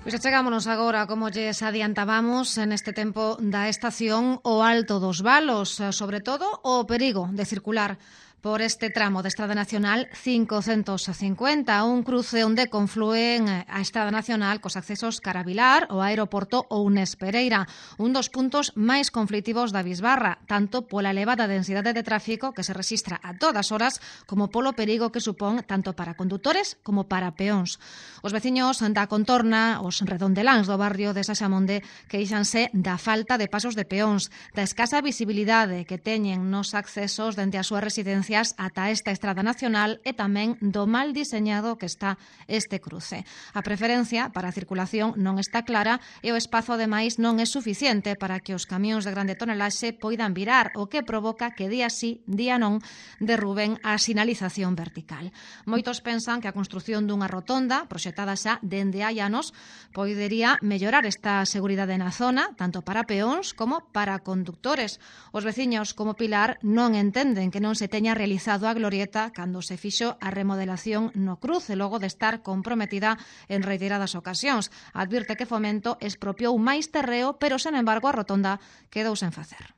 Pois chegámonos agora, como lles adiantábamos, neste tempo da estación o Alto dos Valos, sobre todo o perigo de circular por este tramo de Estrada Nacional 550, un cruce onde conflúen a Estrada Nacional cos accesos cara a Vilar, o aeroporto ou Nespereira, un dos puntos máis conflitivos da Bisbarra, tanto pola elevada densidade de tráfico que se resistra a todas horas, como polo perigo que supón tanto para condutores como para peóns. Os veciños da contorna, os redondeláns do barrio de Saxamonde, queixanse da falta de pasos de peóns, da escasa visibilidade que teñen nos accesos dende as súas residencias ata esta Estrada Nacional e tamén do mal diseñado que está este cruce. A preferencia para a circulación non está clara e o espazo ademais non é suficiente para que os camións de grande tonelaxe poidan virar, o que provoca que día sí, día non, derruben a sinalización vertical. Moitos pensan que a construción dunha rotonda, proxetada xa dende hai anos, podería mellorar esta seguridade na zona, tanto para peóns como para conductores. Os veciños como Pilar non entenden que non se teña realizado a glorieta cando se fixo a remodelación no cruce, logo de estar comprometida en reiteradas ocasións. Advirte que Fomento expropiou máis terreo, pero, sen embargo, a rotonda quedou sen facer.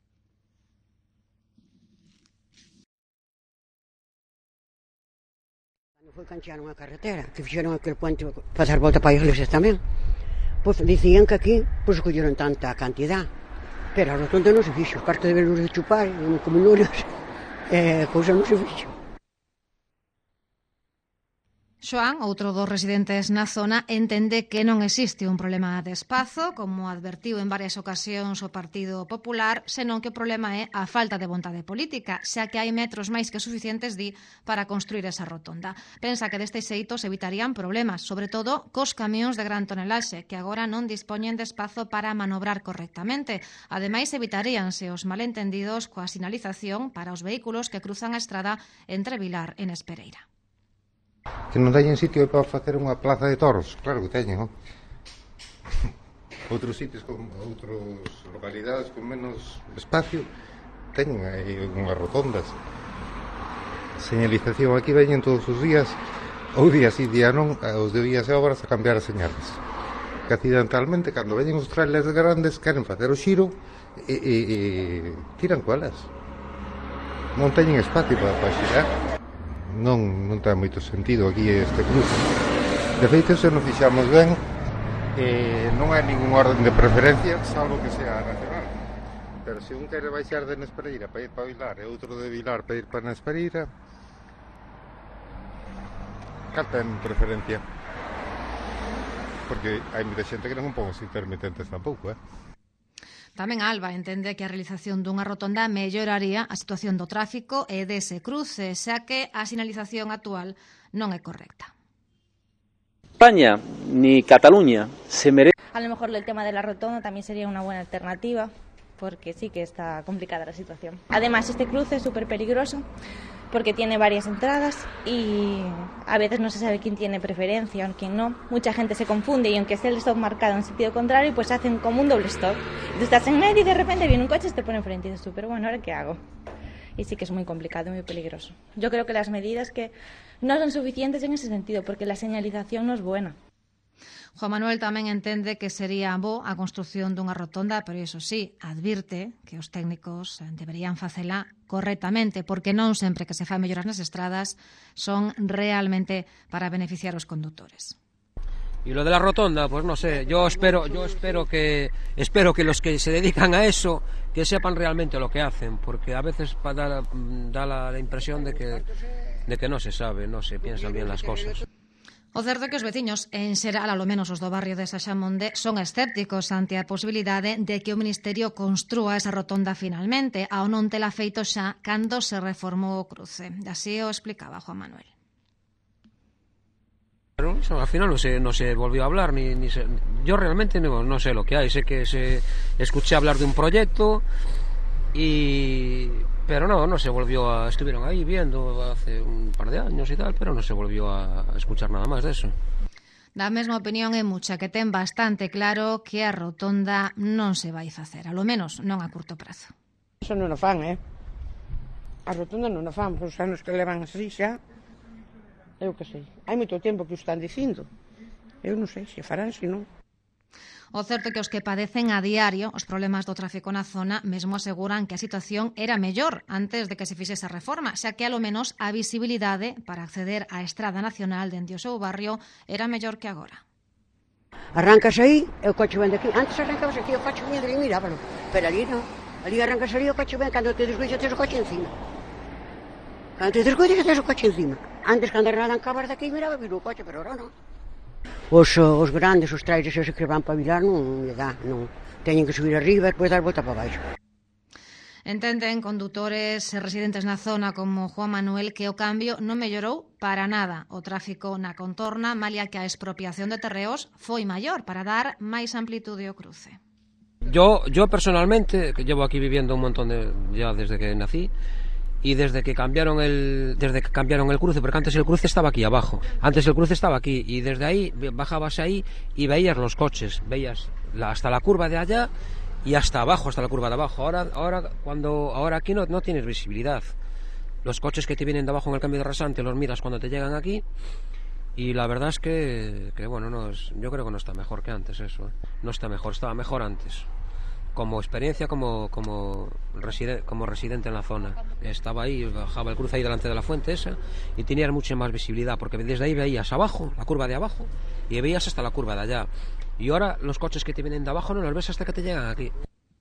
Foi canchearon a carretera, que fixeron aquel puente para dar volta para as iglesias tamén. Pois dicían que aquí pois colleron tanta cantidad, pero a rotonda non se fixo, parte de verlos de chupar, como números, cousa non se fixo. Xoán, outro dos residentes na zona, entende que non existe un problema de espazo, como advertiu en varias ocasións o Partido Popular, senón que o problema é a falta de vontade política, xa que hai metros máis que suficientes, di, para construir esa rotonda. Pensa que deste xeito se evitarían problemas, sobre todo cos camións de gran tonelaxe, que agora non dispoñen de espazo para manobrar correctamente. Ademais, evitaríanse os malentendidos coa sinalización para os vehículos que cruzan a estrada entre Vilar e Nespereira. Que non teñen sitio para facer unha plaza de toros, claro que teñen, non? Outros sitios, outras localidades con menos espacio, teñen aí unhas rotondas. Señalización aquí veñen todos os días, ou día sí, día non, os de vías e obras a cambiar as señales. Que accidentalmente, cando veñen os trailers grandes, queren facer o xiro e tiran colas. Non teñen espacio para xirar. Non ten moito sentido aquí este cruce. De feito, se non fixamos ben, non hai ningún orden de preferencia, salvo que sea nacional. Pero se un quere baixar de Nespereira para ir para Vilar e outro de Vilar para ir para Nespereira, cal ten preferencia? Porque hai moita xente que non pon os intermitentes tampouco, Tamén Alba entende que a realización dunha rotonda melloraría a situación do tráfico e dese cruce, xa que a sinalización actual non é correcta. España ni Cataluña se merece. A lo mejor el tema de la rotonda también sería una buena alternativa, porque sí que está complicada la situación. Además, este cruce es súper peligroso porque tiene varias entradas y a veces no se sabe quién tiene preferencia o quién no. Mucha gente se confunde y aunque esté el stop marcado en sentido contrario, pues hacen como un doble stop. Tú estás en medio y de repente viene un coche y te pone enfrente y dices tú, pero bueno, ¿ahora qué hago? Y sí que es muy complicado y muy peligroso. Yo creo que las medidas que no son suficientes en ese sentido porque la señalización no es buena. Juan Manuel tamén entende que sería bo a construción dunha rotonda, pero iso sí, advirte que os técnicos deberían facela correctamente, porque non sempre que se fan melloras nas estradas son realmente para beneficiar os condutores. Y lo de la rotonda, pues no sé, yo espero que los que se dedican a eso que sepan realmente lo que hacen, porque a veces da la impresión de que no se sabe, no se piensan bien las cosas. O certo é que os veciños, en xeral, alo menos os do barrio de Saxamonde, son escépticos ante a posibilidade de que o Ministerio construa esa rotonda finalmente, ao non tela feito xa cando se reformou o cruce. Así o explicaba Juan Manuel. Pero eso, al final no se volvió a hablar, yo realmente no sé lo que hay, sé que escuché hablar de un proyecto pero no se volvió estuvieron ahí viendo hace un par de años y tal, pero no se volvió a escuchar nada más de eso. Da mesma opinión é Mucha, que ten bastante claro que a rotonda non se vai facer, alo menos non a curto prazo. Eso non o fan, a rotonda non o fan, por os anos que levan así xa, eu que sei, hai moito tempo que o están dicindo, Eu non sei se farán, se non. O certo é que os que padecen a diario os problemas do tráfico na zona mesmo aseguran que a situación era mellor antes de que se fixese a reforma, xa que alo menos a visibilidade para acceder á Estrada Nacional dende o seu barrio era mellor que agora. Arrancas aí, e o coche ven daqui. Antes arrancabas aquí, o coche venía de ali, mirábalo. Pero ali non. Ali arrancas ali, o coche ven, cando te desgoixa, tes o coche encima. Cando te desgoixa, tes o coche encima. Antes, cando arrancabas daqui, miraba vir o coche, pero ahora non. Os grandes, os trailers esos que van para Vilar non lle dá, non. Teñen que subir arriba e depois dar volta para baixo. Entenden condutores e residentes na zona como Juan Manuel que o cambio non mellorou para nada o tráfico na contorna, malia que a expropiación de terreos foi maior para dar máis amplitude ao cruce. Yo personalmente, que llevo aquí viviendo un montón ya desde que nací, y desde que cambiaron el cruce, porque antes el cruce estaba aquí abajo, y desde ahí bajabas ahí y veías los coches, veías hasta la curva de allá y hasta abajo, hasta la curva de abajo. Ahora aquí no tienes visibilidad. Los coches que te vienen de abajo en el cambio de rasante los miras cuando te llegan aquí, y la verdad es que bueno, yo creo que no está mejor que antes eso. No está mejor, estaba mejor antes. Como experiencia, como residente en la zona. Estaba ahí, bajaba el cruce ahí delante de la fuente esa y tenías mucha más visibilidad, porque desde ahí veías abajo, la curva de abajo, y veías hasta la curva de allá. Y ahora los coches que te vienen de abajo no los ves hasta que te llegan aquí.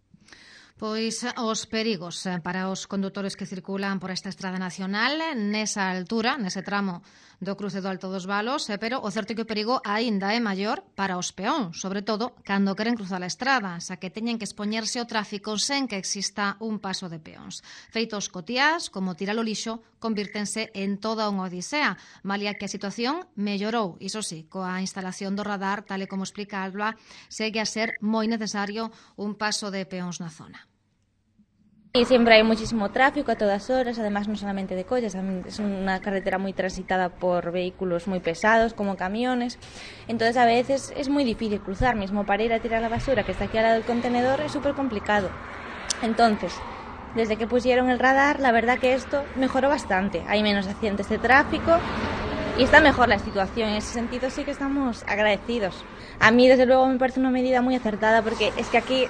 Pois os perigos para os condutores que circulan por esta estrada nacional nesa altura, nese tramo do cruce do Alto dos Valos, pero o certo é que o perigo aínda é maior para os peóns, sobre todo cando queren cruzar a estrada, xa que teñen que expoñerse ao tráfico sen que exista un paso de peóns. Feitos cotiás, como tirar o lixo, convírtense en toda unha odisea, malia que a situación mellorou, iso sí, coa instalación do radar, tal e como explica Alba, segue a ser moi necesario un paso de peóns na zona. Y siempre hay muchísimo tráfico a todas horas, además no solamente de coches, es una carretera muy transitada por vehículos muy pesados como camiones, entonces a veces es muy difícil cruzar, mismo para ir a tirar la basura que está aquí al lado del contenedor es súper complicado. Entonces, desde que pusieron el radar, la verdad que esto mejoró bastante, hay menos accidentes de tráfico y está mejor la situación, en ese sentido sí que estamos agradecidos. A mí desde luego me parece una medida muy acertada porque es que aquí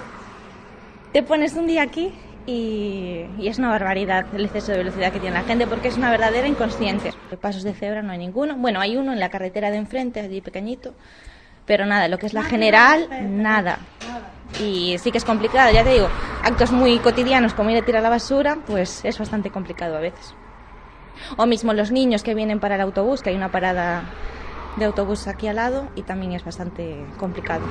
te pones un día aquí y es una barbaridad el exceso de velocidad que tiene la gente porque es una verdadera inconsciente. Pasos de cebra no hay ninguno. Bueno, hay uno en la carretera de enfrente, allí pequeñito, pero nada, lo que es la general, nada. Y sí que es complicado, ya te digo, actos muy cotidianos como ir a tirar la basura, pues es bastante complicado a veces. O mismo los niños que vienen para el autobús, que hay una parada de autobús aquí al lado y también es bastante complicado.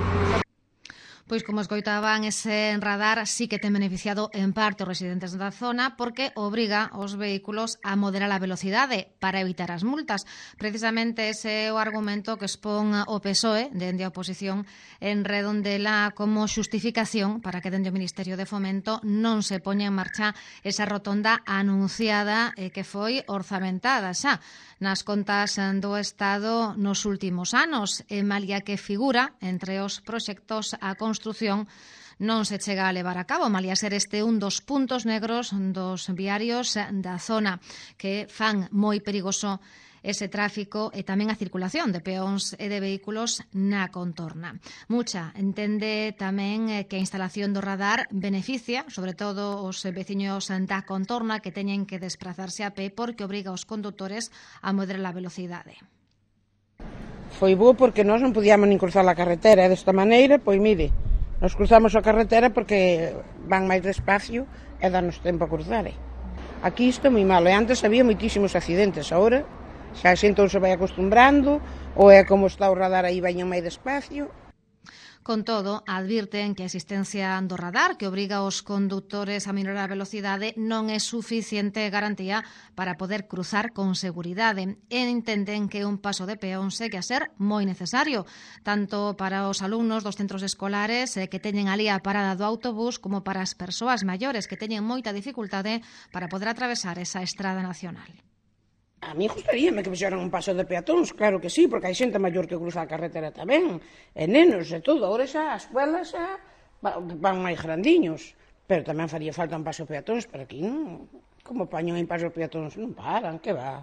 Pois como escoitaban, ese radar sí que ten beneficiado en parte os residentes da zona porque obriga os vehículos a moderar a velocidade para evitar as multas. Precisamente ese é o argumento que expón o PSOE dende a oposición en Redondela como xustificación para que dende o Ministerio de Fomento non se poña en marcha esa rotonda anunciada e que foi orzamentada xa nas contas do Estado nos últimos anos, e malia que figura entre os proxectos a construción non se chega a levar a cabo, malia ser este un dos puntos negros dos viarios da zona que fan moi perigoso ese tráfico e tamén a circulación de peóns e de vehículos na contorna. Mucha entende tamén que a instalación do radar beneficia, sobre todo os veciños da contorna que teñen que desplazarse a pé porque obriga aos condutores a moderar a velocidade. Foi bo porque nós non podíamos nin cruzar a carretera e desta maneira, pois mire, nos cruzamos a carretera porque van máis despacio e danos tempo a cruzar. Aquí isto é moi malo, e antes había moitísimos accidentes, agora xa a xente se vai acostumbrando, ou é como está o radar aí, vañan máis despacio. Con todo, advirten que a existencia do radar que obriga aos condutores a minorar a velocidade non é suficiente garantía para poder cruzar con seguridade. E entenden que un paso de peón segue a ser moi necesario, tanto para os alumnos dos centros escolares que teñen ali a parada do autobús como para as persoas maiores que teñen moita dificultade para poder atravesar esa estrada nacional. A mí gustaríame que fixeran un paso de peatóns, claro que sí, porque hai xente maior que cruza a carretera tamén, e nenos e todo, agora xa as escuelas xa van máis grandiños, pero tamén faría falta un paso de peatóns, pero aquí non, como paño en paso de peatóns non paran, que va,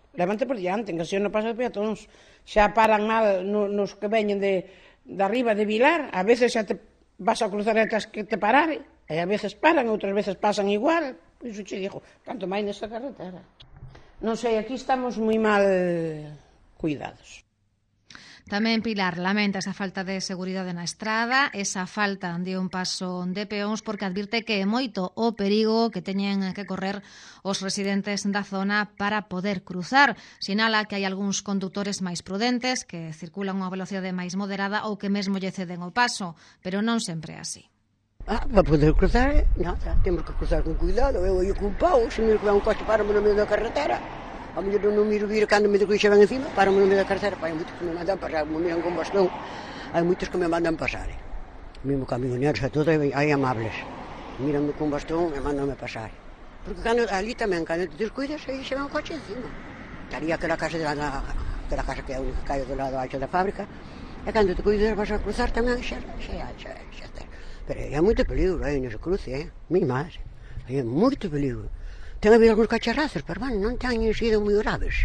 levante por diante, que así non pasa de peatóns. Xa paran mal nos que veñen de arriba de Vilar, a veces xa te vas a cruzar e tens que te parar, e a veces paran, outras veces pasan igual. Iso che digo, canto máis nesta carretera. Non sei, aquí estamos moi mal cuidados. Tamén Pilar lamenta esa falta de seguridade na estrada, esa falta de un paso de peóns, porque advirte que é moito o perigo que teñen que correr os residentes da zona para poder cruzar. Sinala que hai algúns condutores máis prudentes que circulan a unha velocidade máis moderada ou que mesmo lle ceden o paso, pero non sempre é así. Para poder cruzar, nada, temos que cruzar con cuidado. Eu con pau, se me vai un coche para no medio da carretera. A mellor non miro vir cando me digo que xa van encima, para no medio da carretera, hai moitos que me mandan pasar, me miran con bastón, hai moitos que me mandan pasar. Mesmo camioneros e todo, hai amables. Míranme con bastón e mandanme pasar. Porque ali tamén, cando te descuidas, aí xa van un coche encima. Estaría aquela casa que é a única que hai do lado alto da fábrica, e cando te cuidas vas a cruzar tamén xa está. Pero hai moito peligro aí nese cruce, moi máis. Hai moito peligro. Ten habido algúns cacharrazos, pero bueno, non teñen sido moi graves.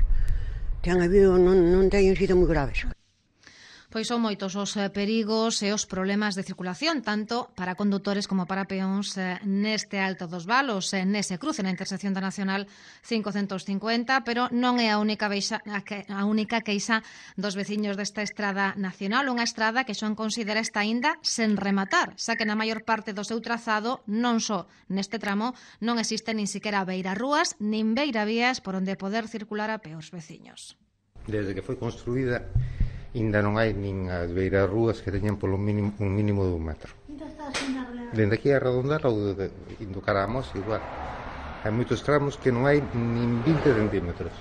Non teñen sido moi graves. Pois son moitos os perigos e os problemas de circulación, tanto para condutores como para peóns neste Alto dos Valos, nese cruce na intersección da Nacional 550, pero non é a única queixa dos veciños desta estrada nacional, unha estrada que Xoán considera está aínda sen rematar, xa que na maior parte do seu trazado, non só neste tramo, non existe nin siquiera beirarrúas nin beiravías por onde poder circular a pé os veciños. Desde que foi construída, ainda non hai nin as beirarrúas que teñen polo mínimo, un mínimo de 1 metro. Dende aquí a Redondela ou indo cara a Mos, igual. Hai moitos tramos que non hai nin 20 centímetros.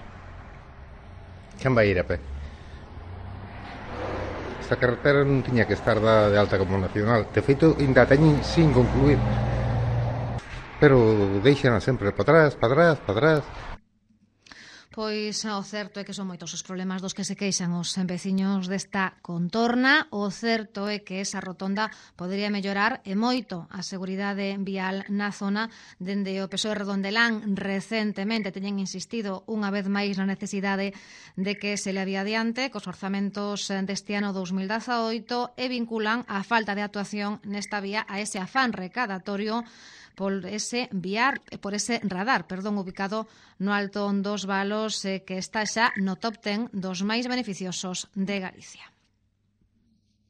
Quen vai ir a pé? Esta carretera non tiña que estar dada de alta como nacional. De feito, ainda teñen sin concluir. Pero deixan sempre para atrás. Pois o certo é que son moitos os problemas dos que se queixan os veciños desta contorna. O certo é que esa rotonda podería mellorar e moito a seguridade vial na zona. Dende o PSOE Redondelán recentemente teñen insistido unha vez máis na necesidade de que se leve adiante cos orzamentos deste ano 2018 e vinculan a falta de actuación nesta vía a ese afán recadatorio por ese radar, ubicado no Alto dos Valos, que está xa no top 10 dos máis beneficiosos de Galicia.